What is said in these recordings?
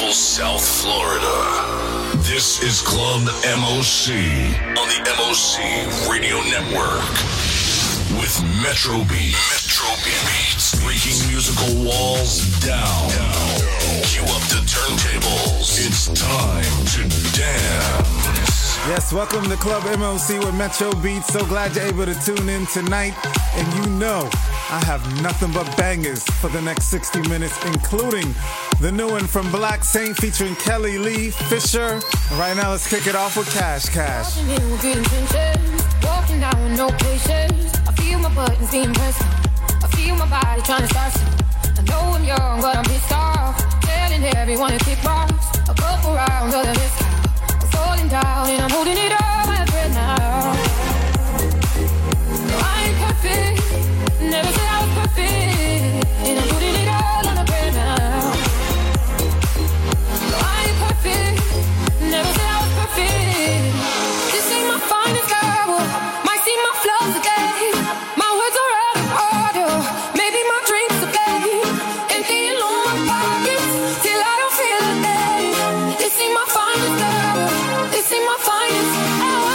beautiful South Florida. This is Club MOC on the MOC Radio Network with Metro Beats. Metro Beats. Breaking musical walls down. Cue up the turntables. It's time to dance. Yes, welcome to Club MOC with Metro Beats. So glad you're able to tune in tonight. And you know, I have nothing but bangers for the next 60 minutes, including the new one from Black Saint featuring Kelly Lee Fisher. And right now, let's kick it off with Cash Cash. Walking in with good intentions, walking down with no patience. I feel my buttons being pressed. I feel my body trying to start something. I know I'm young, but I'm pissed off. Telling everyone to kick rocks. A couple rounds of the biscuit. Falling down and I'm holding it all my breath now. No, I ain't perfect. Never said I was perfect. And I'm putting it all on the breath now. No, I ain't perfect. Never said I was perfect. This ain't my finest hour. Might see my flaws today. My words are out of order. Maybe my drinks are fake. Emptying all my pockets till I don't feel a thing. This ain't my finest hour. This ain't my finest hour.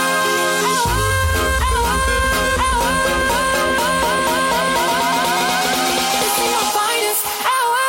This ain't my finest hour.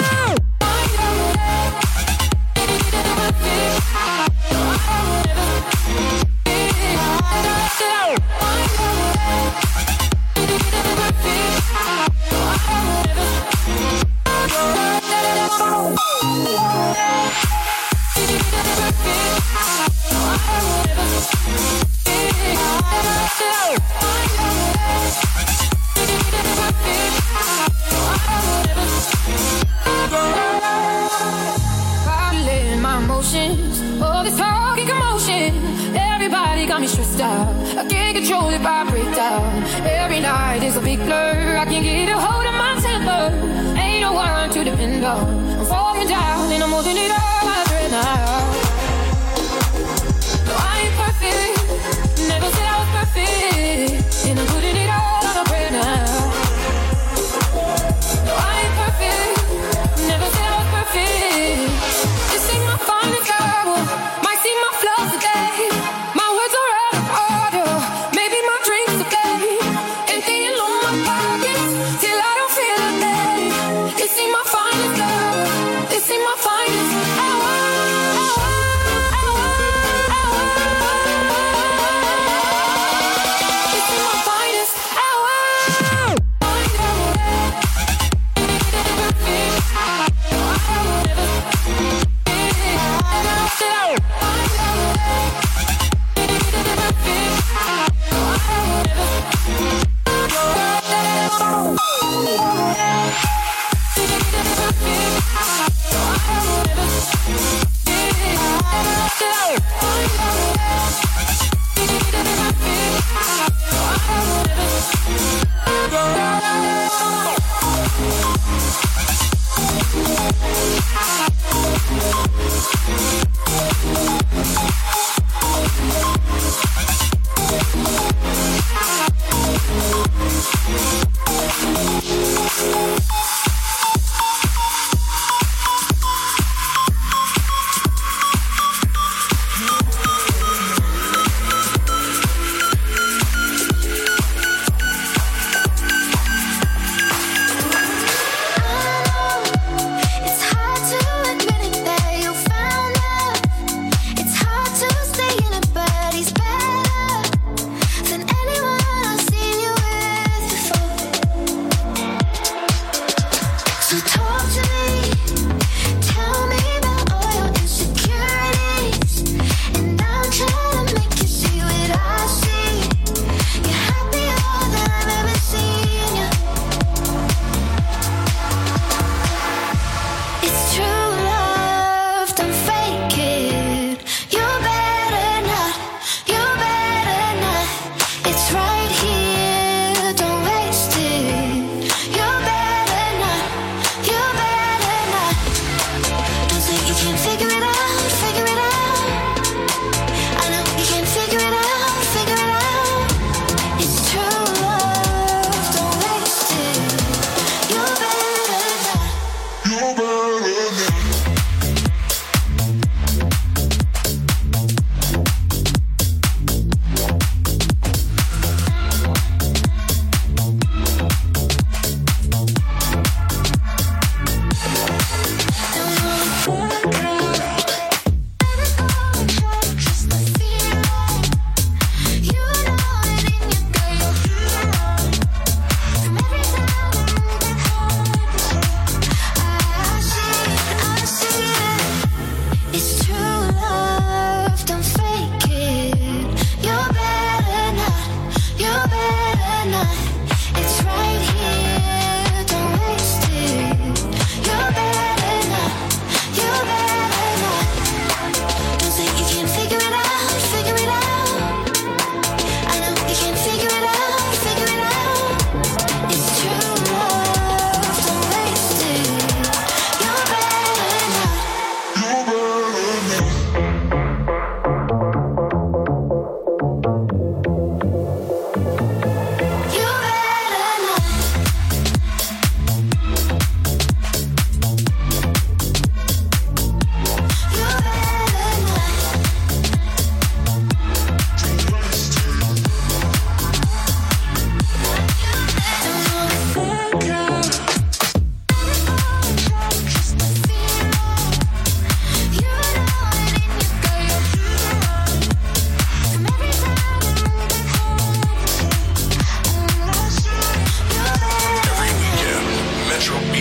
Bottling my emotions, all this talking commotion. Everybody got me stressed out. I can't control if I break down. Every night is a big blur. I can't get a hold of my temper. Ain't no one to depend on. I'm falling down and I'm holding it all my breath now. No, I ain't perfect. Never said I was perfect. And I'm putting it all on the bread now. No, I ain't perfect. Never said I was perfect. This ain't my finest hour. Might see my flaws today. My words are out of order. Maybe my drinks are fake. Emptying all my pockets till I don't feel a thing. This ain't my finest hour. This ain't my finest hour.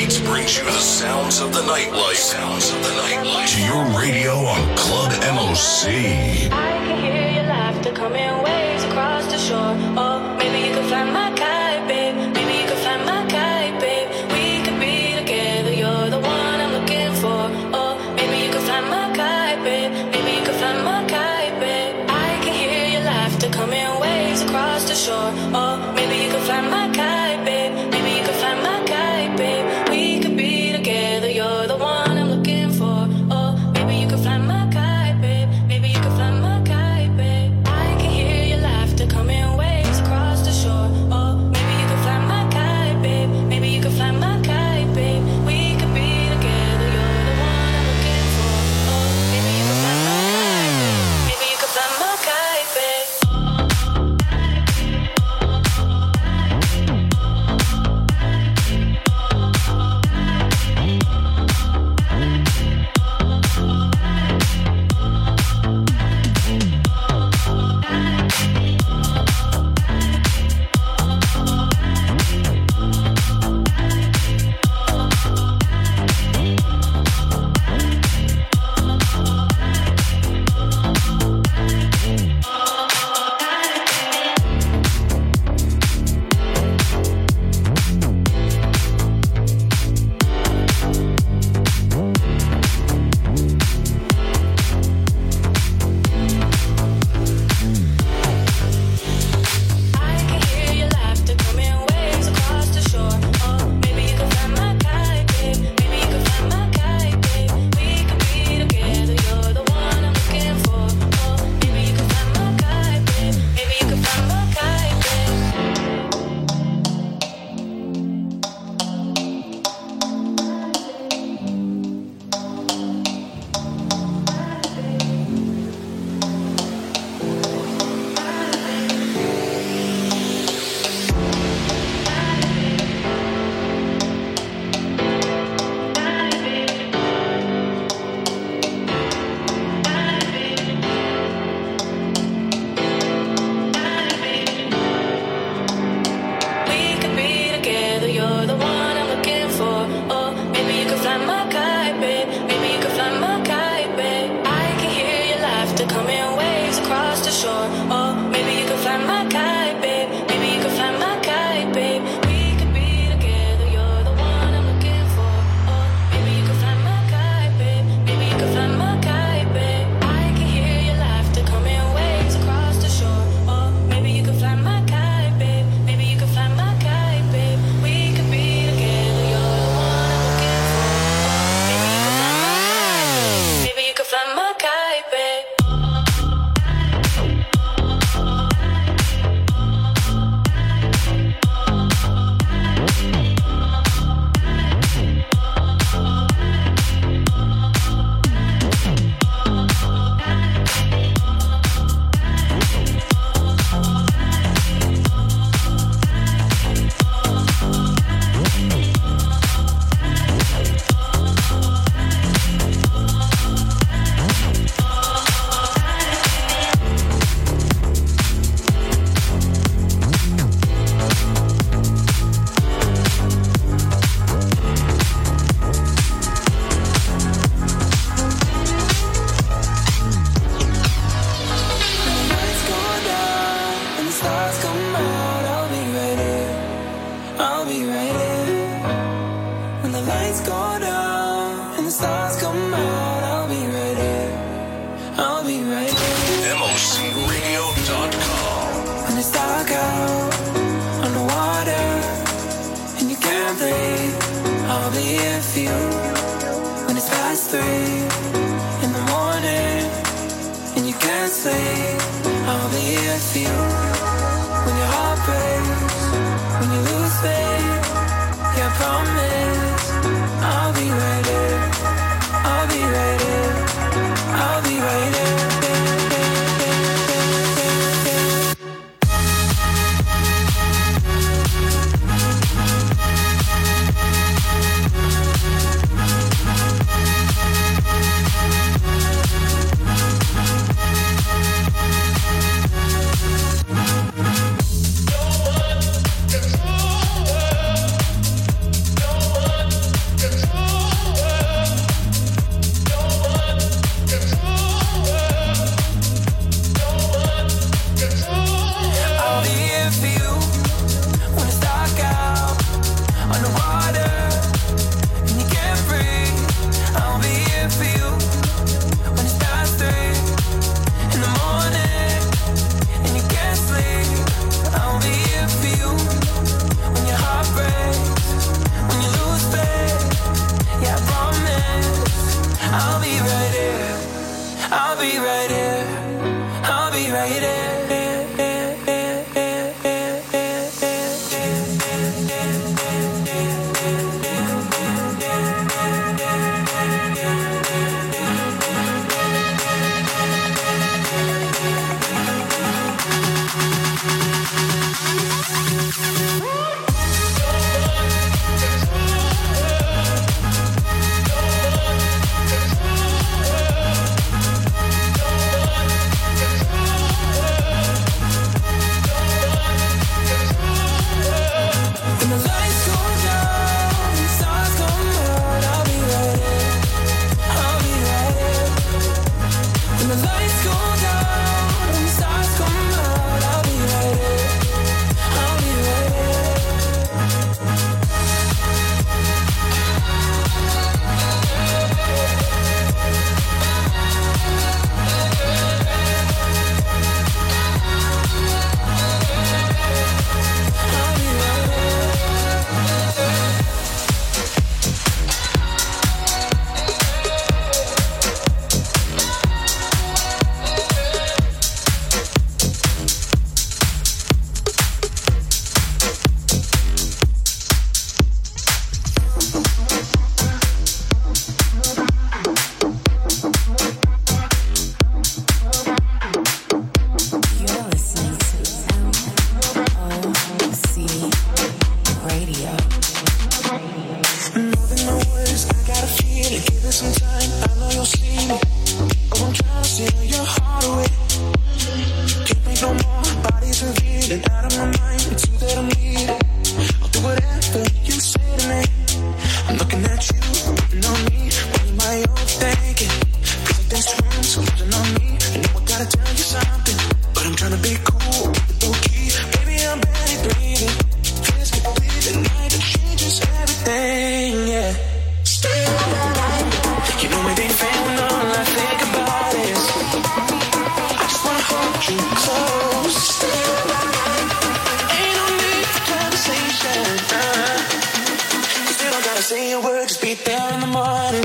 Beats brings you the sounds of the nightlife. To your radio on Club MOC. I can hear your laughter coming waves across the shore. Oh, maybe you could fly my kite, babe. Maybe you could fly my kite, babe. We could be together. You're the one I'm looking for. Oh, maybe you could fly my kite, babe. Maybe you could fly my kite, babe. I can hear your laughter coming waves across the shore. Oh, maybe you could fly my kite, babe. Maybe you could fly my kite, babe. We could be together. You're the one I'm looking for. Oh, maybe you could fly my kite, babe. Maybe you could fly my kite, babe. I can hear your laughter coming waves across the shore. Oh, maybe you could fly my kite, babe. Maybe you could fly my kite, babe. We could be together. You're the one I'm looking for. Oh, maybe you could fly my kite, babe. Maybe you could fly my kite, babe. When you lose faith, yeah, I promise I'll be some time, I know you'll see me. Oh, I'm trying to steal your heart away. Can't wait no more, body's revealing. Out of my mind, it's you that I'm needing. I'll do whatever you say to me. I'm looking at you, looking on me. What am I overthinking? Cause like there's twins looking on me. You know I gotta tell you something, but I'm trying to be cool, low key. Baby, I'm barely breathing. Feels get bleed the night that changes everything, yeah. Stay all night. You know it ain't fair when all I think about is I just wanna hold you close. Stay all night. Ain't no need for conversation. You still don't gotta say a word, just be there in the morning.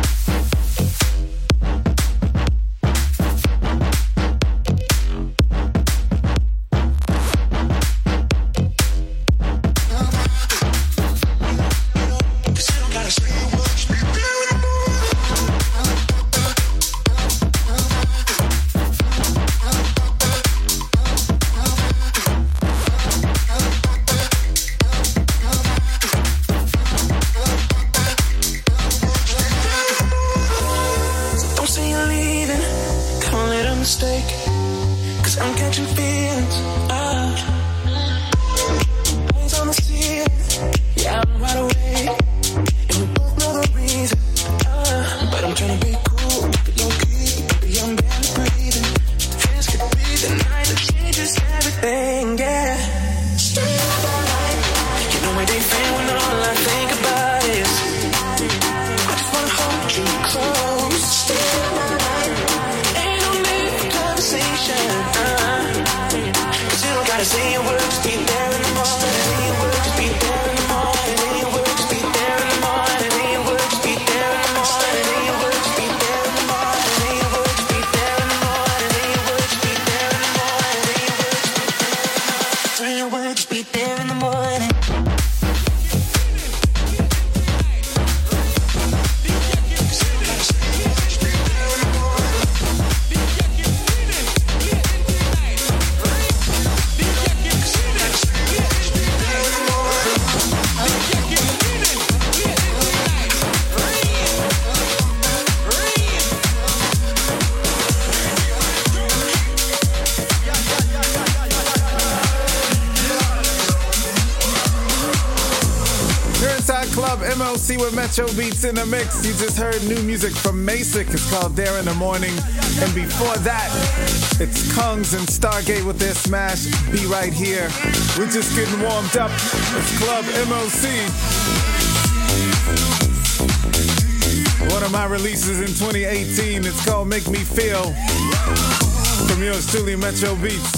With Metro Beats in the mix. You just heard new music from Masick. It's called There in the Morning. And before that, it's Kungs and Stargate with their smash Be Right Here. We're just getting warmed up. It's Club MOC. One of my releases in 2018. It's called Make Me Feel. From yours truly, Metro Beats.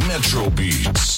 Metro Beats.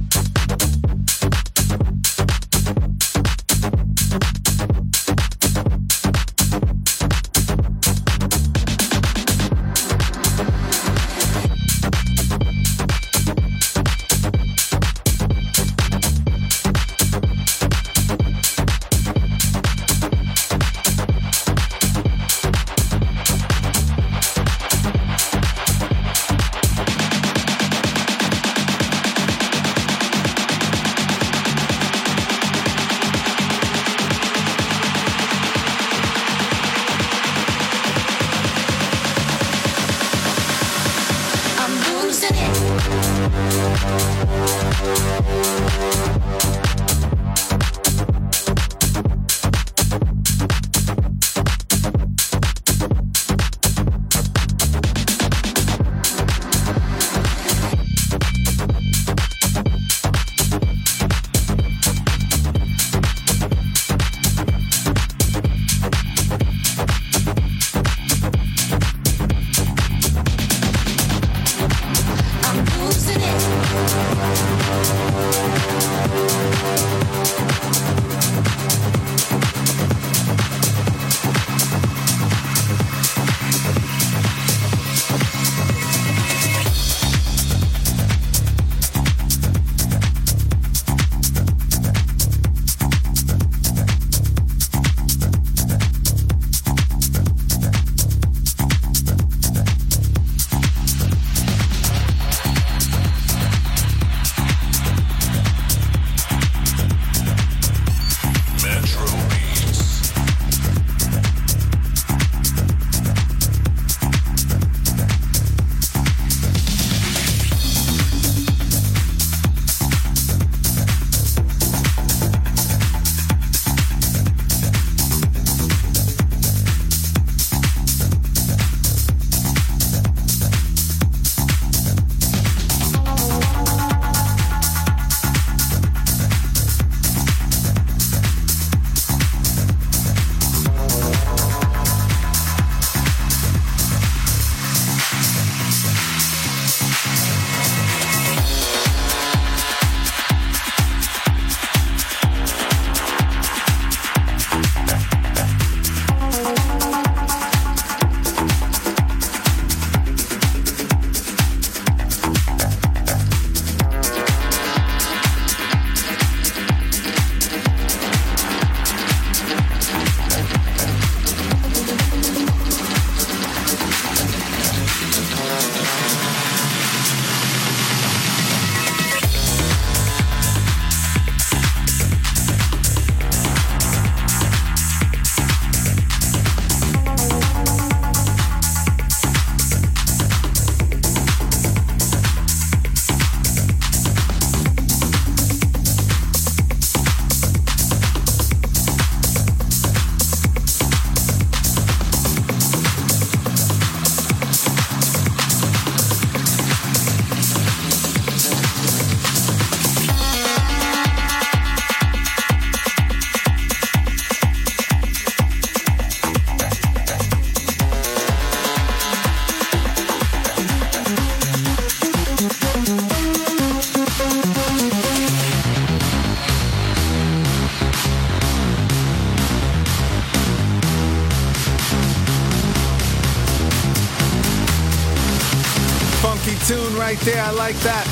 Tune right there, I like that.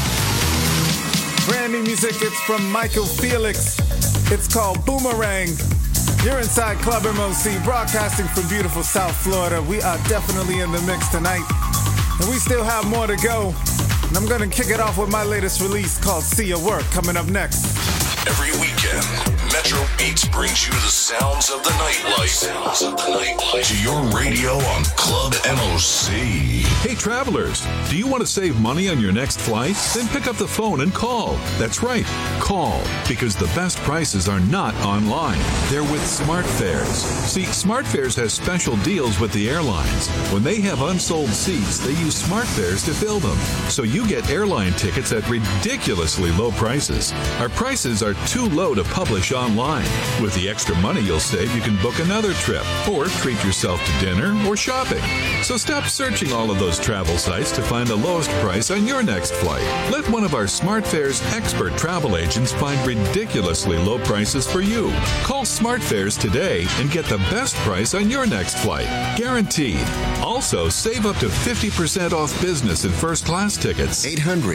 Brand new music, it's from Michael Felix. It's called Boomerang. You're inside Club MOC, broadcasting from beautiful South Florida. We are definitely in the mix tonight, and we still have more to go. And I'm gonna kick it off with my latest release called See Your Work, coming up next. Every weekend, Metro Beats brings you the sounds of the nightlife. To your radio on Club MOC. Hey travelers, do you want to save money on your next flight? Then pick up the phone and call. That's right, call, because the best prices are not online. They're with SmartFares. See, SmartFares has special deals with the airlines. When they have unsold seats, they use SmartFares to fill them. So you get airline tickets at ridiculously low prices. Our prices are too low to publish online. With the extra money you'll save, you can book another trip or treat yourself to dinner or shopping. So stop searching all of those travel sites to find the lowest price on your next flight. Let one of our SmartFares expert travel agents find ridiculously low prices for you. Call SmartFares today and get the best price on your next flight. Guaranteed. Also, save up to 50% off business and first class tickets.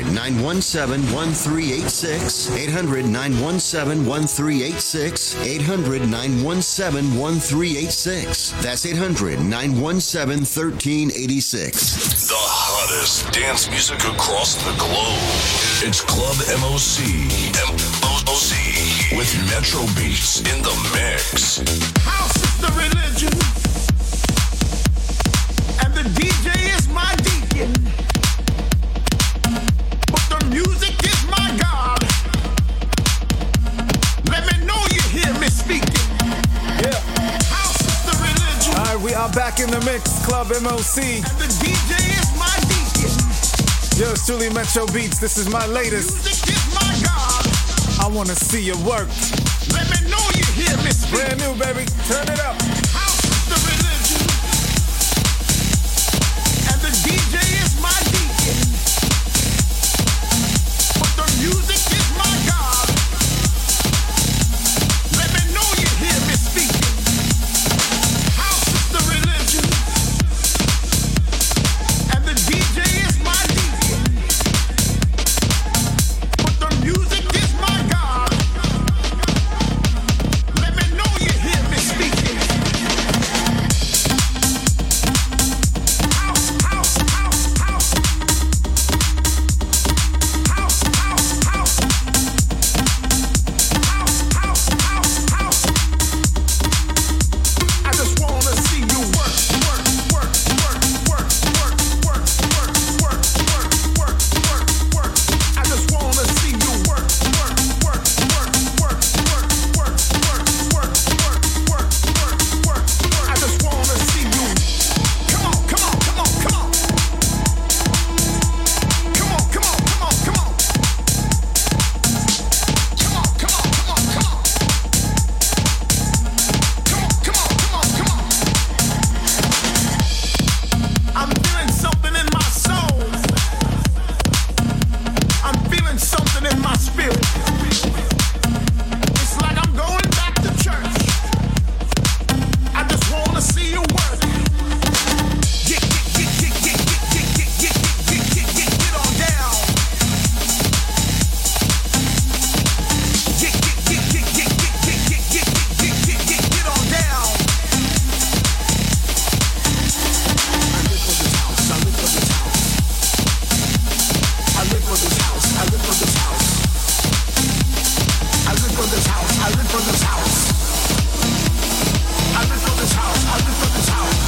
800-917-1386. 800-917-1386. 800-917-1386. That's 800-917-1386. The hottest dance music across the globe. It's Club MOC. MOC with Metro Beats in the mix. House is the religion, and the DJ is my deacon. But the music is my God. Let me know you hear me speaking. Yeah. House is the religion. All right, we are back in the mix, Club MOC. And the DJ is my deacon. Yours truly, Metro Beats. This is my latest. Music is my God. I wanna see you work. Let me know you hear me speaking. Brand new, baby. Turn it up. House is the religion, and the DJ is my deacon. But the music is my God. Let me know you hear me speaking. House is the religion, and the DJ is my deacon. But the music is my God. Let me know you hear me speaking. House, house, house, house. House, house, house. House, house, house, house. I just wanna see you work, work, work, work, work, work, work, work, work, work, work, work, work. I just wanna see you work, work, work, work, work, work, work, work, work, work, work, work, work. I just wanna see you. Come on, come on, come on, come on. Come on, come on, come on, come on. Come on, come on, come on, come on. Come on, come on, come on, come on. I'm feeling something in my soul. I'm feeling something in my spirit. It's like I'm going back to church. I just wanna see you work. Get on down. Get on down. I live for this house. I live for this house. I live for this house. I live for this house. I live for this house. I live for this house.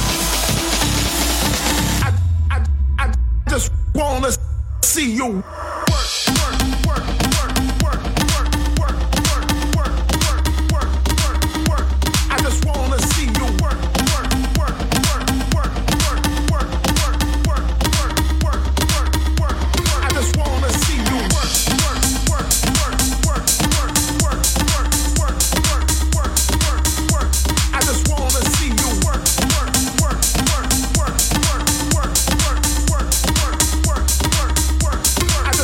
I just wanna see you work, work, work, work, work, work, work, work, work, work, work, work, work. I just wanna see you work, work, work, work, work, work, work, work, work, work, work, work, work. I just wanna see you work, work, work, work, work, work, work, work, work, work, work, work, work. I just wanna see you work, work, work, work, work, work, work, work, work, work, work, work, work. I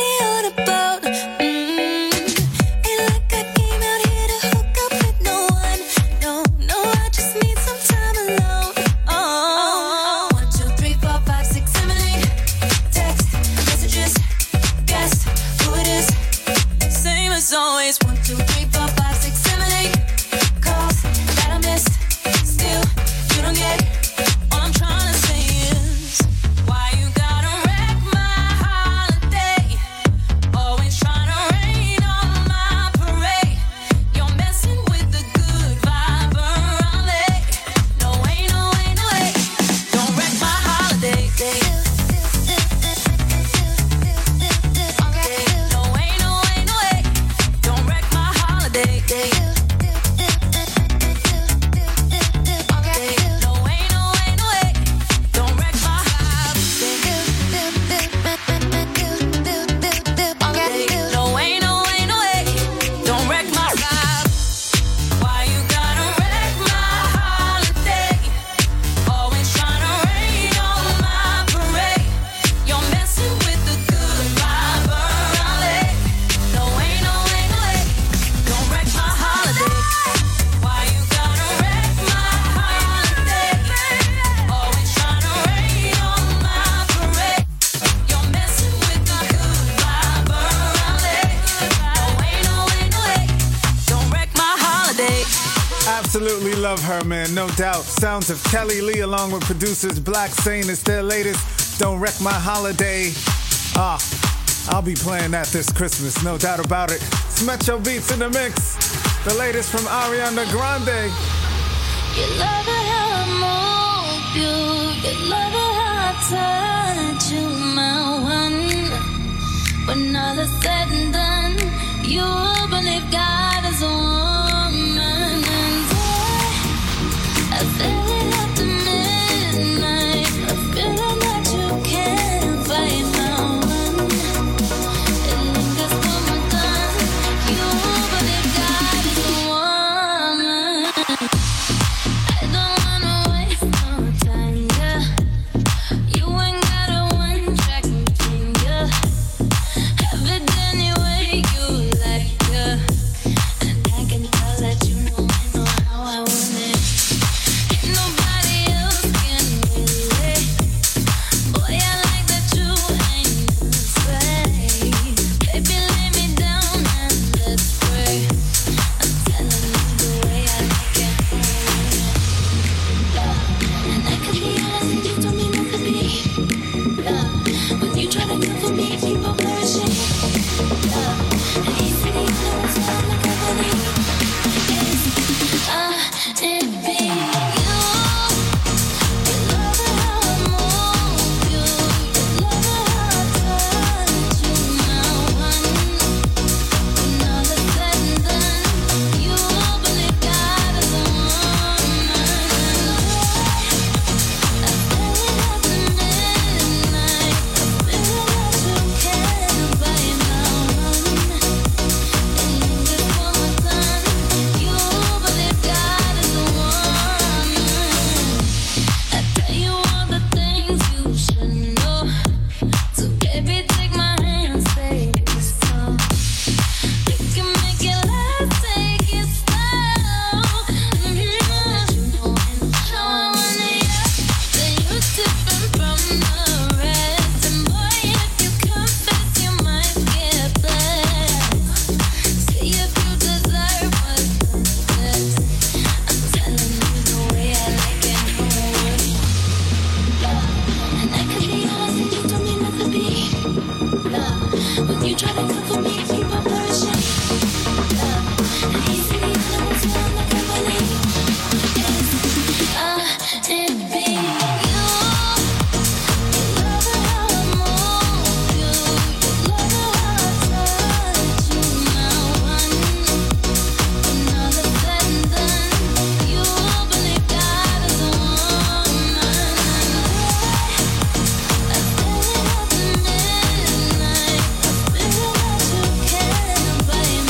Absolutely love her, man, no doubt. Sounds of Kelly Lee along with producers Black Saint. It's their latest, Don't Wreck My Holiday. I'll be playing that this Christmas, no doubt about it. It's Metro Beats in the mix. The latest from Ariana Grande. You love it how I move you. You love it how I touch you, my one. When all is said and done, you believe God is a woman. And I feel it after midnight. I feel that you can't fight my one. It lingers for my gun. You believe God is a woman. I don't wanna waste no time, yeah. You ain't got a one-track mind, yeah. Have it any way you like, yeah. And I can tell that you know how I want it. Ain't nobody else can relate. Boy, I like that you ain't afraid. Baby, lay me down and let's pray. I'm telling you the way I like it. And I could be honest and you told me not to be. When you try to come for me, keep on flourishing. And he said he knows I'm the company. It'd be you. You love it how I move you. You love it how I touch you, my one. When all is said and done, you believe God is a woman. I feel it after midnight. I feel that you can't fight my one. It lingers for my gun. You believe God is a woman. I tell you all the things you should know. So baby, take my hand, say it slow. We can make it last, take it slow. You know how I want it, yeah. Then you different from the rest. And boy, if you confess, you might get blessed. See if you deserve what's next. I'm telling you the way I like it. And I could be honest and you told me not to be. When you try to come for me, keep on flourishing. And he said he knows I'm the company. It'd be you. You love it how I move you. You love it how I touch you, my one. When all is said and done, you believe God is a woman. I feel it after midnight. I feel that you can't fight my one. It lingers for my gun. You believe God is a woman.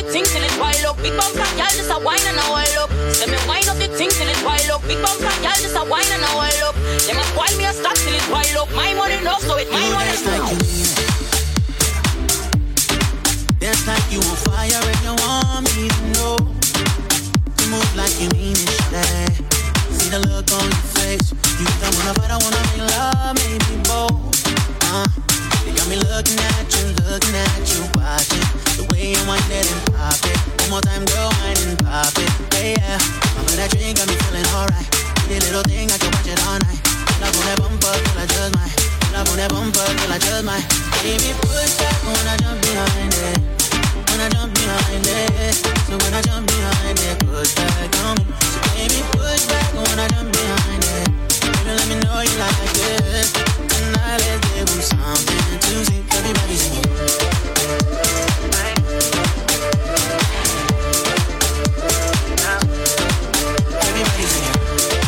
thing till it wild up. Big bumper, y'all just a wine and a wild up. Let me wind up the thing till it wild up. Big bumper, y'all just a wine and a wild up. Them a spoil me a stop till it wild up. My money no, so it my money no. Dance like you on fire and you want me to know. You move like you mean it, shawty. See the look on your face. You don't wanna fight, I wanna make love, maybe both. They got me looking at you, watching the way you wind it and pop it. One more time, girl, wind and pop it. Yeah, I'm with that drink, got me feeling alright. Pretty little thing, I can watch it all night. Pull up on that bumper till I just might. Pull up on that bumper till I just might. Baby, push back when I jump behind it. When I jump behind it. So when I jump behind it, push back on me. So baby, push back when I jump behind it. Baby, let me know you like it. Tonight, let's give them something to see. Everybody sing it. Everybody sing it.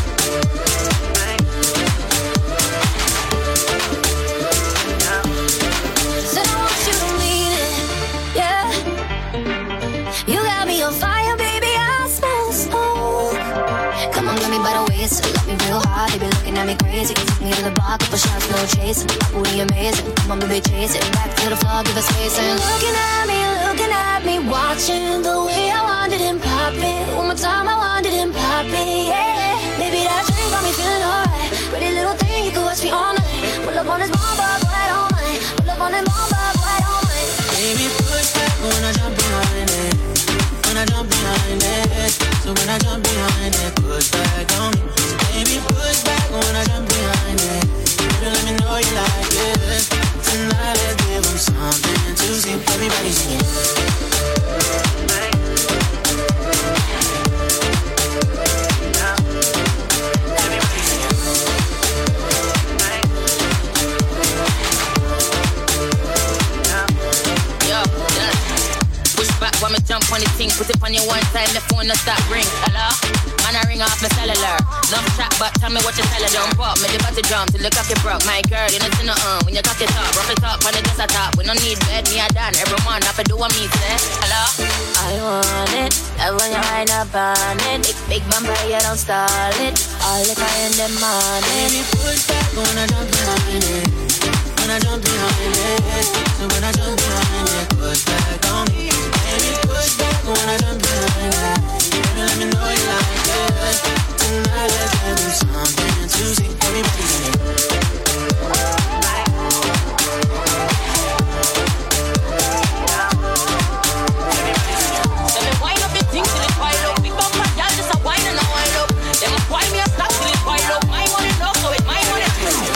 Said I want you to mean it, yeah. You got me on fire, baby, I smell the smoke. Come on, get me by the waist, love me real hard. They be looking at me crazy. Take me to the bar, couple shots, no chasing. My booty amazing, come on, baby, chase it. Back to the floor, give us space. And looking at me, watching the way I wanted him pop it. One more time, I wanted him pop it, yeah. Baby, that drink got me feeling alright. Pretty little thing, you can watch me all night. Pull up on this bomb, boy, all night. Pull up on this bomb, boy, all night. Baby, push back when I jump behind it. When I jump behind it. So when I jump behind it, push back on me. So baby, push back when I jump behind it. Baby, let me know you like it. Tonight, let's give them something to see. Everybody sing it. When me jump on the thing, put it on your one side, the phone no stop ring. Hello? Man, I ring off my cellular. Love chat, but tell me what you tell her. Jump up, me the body jump till the cocky broke. My girl, you know see no when you cock it up, rough it up, when it just a top. We no need bed, me a done. Every man have to do what me say. Hello? I want it, love when you wind up on it. Big bumper, you don't stall it. All the time in the morning. Baby, push back when I jump behind it. When I jump behind it. So when I jump behind it, push back on me. Baby, push back when I jump behind it. Baby, let me know you like it. Tonight, let's give them something to see. Everybody sing it. Let me wind up the thing till it wild up. Big bumper, y'all just a wine and a wild up. Them a spoil me a stop till it wild up. My money no, so it my money too.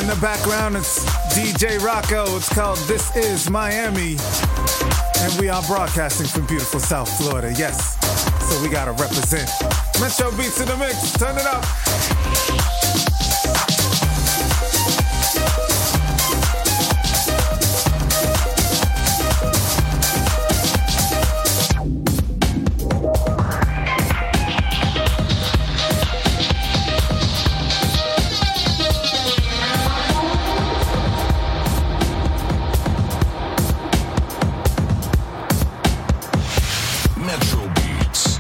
In the background, it's DJ Rocco. It's called This Is Miami. And we are broadcasting from beautiful South Florida, yes. So we gotta represent. Metro Beats in the mix, turn it up. Metro Beats.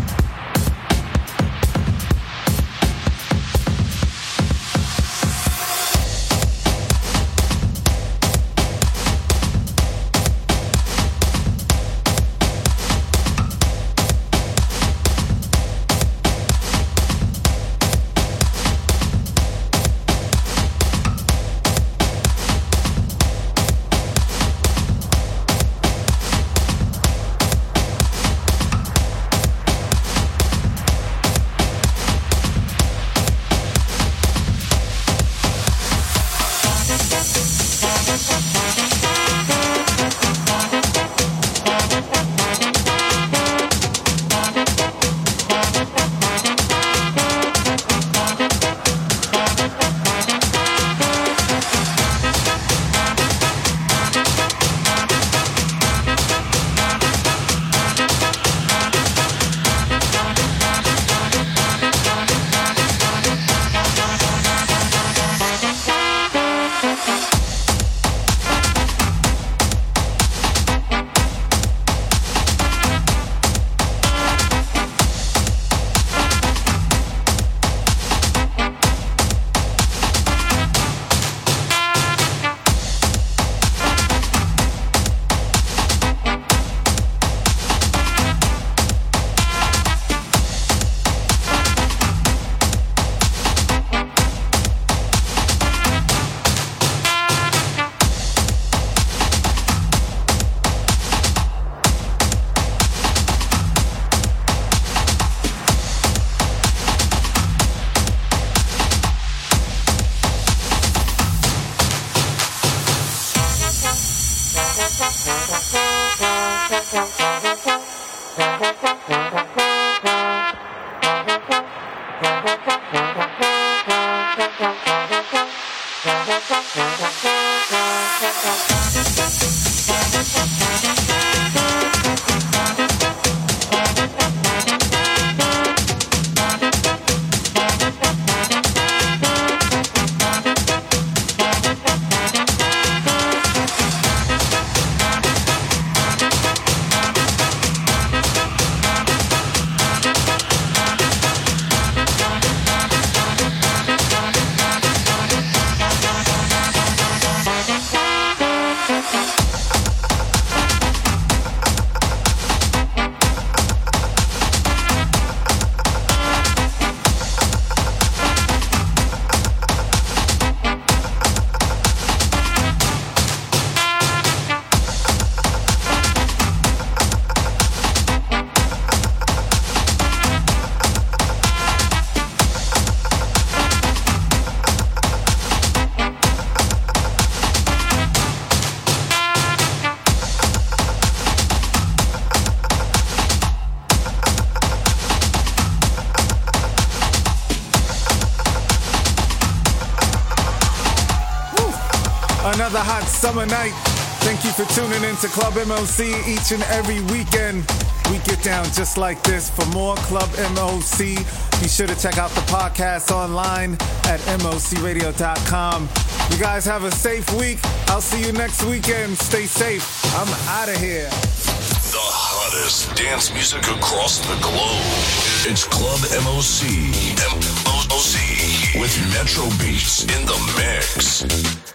Another hot summer night. Thank you for tuning in to Club MOC each and every weekend. We get down just like this. For more Club MOC, be sure to check out the podcast online at mocradio.com. You guys have a safe week. I'll see you next weekend. Stay safe. I'm out of here. The hottest dance music across the globe. It's Club MOC. MOC with Metro Beats in the mix.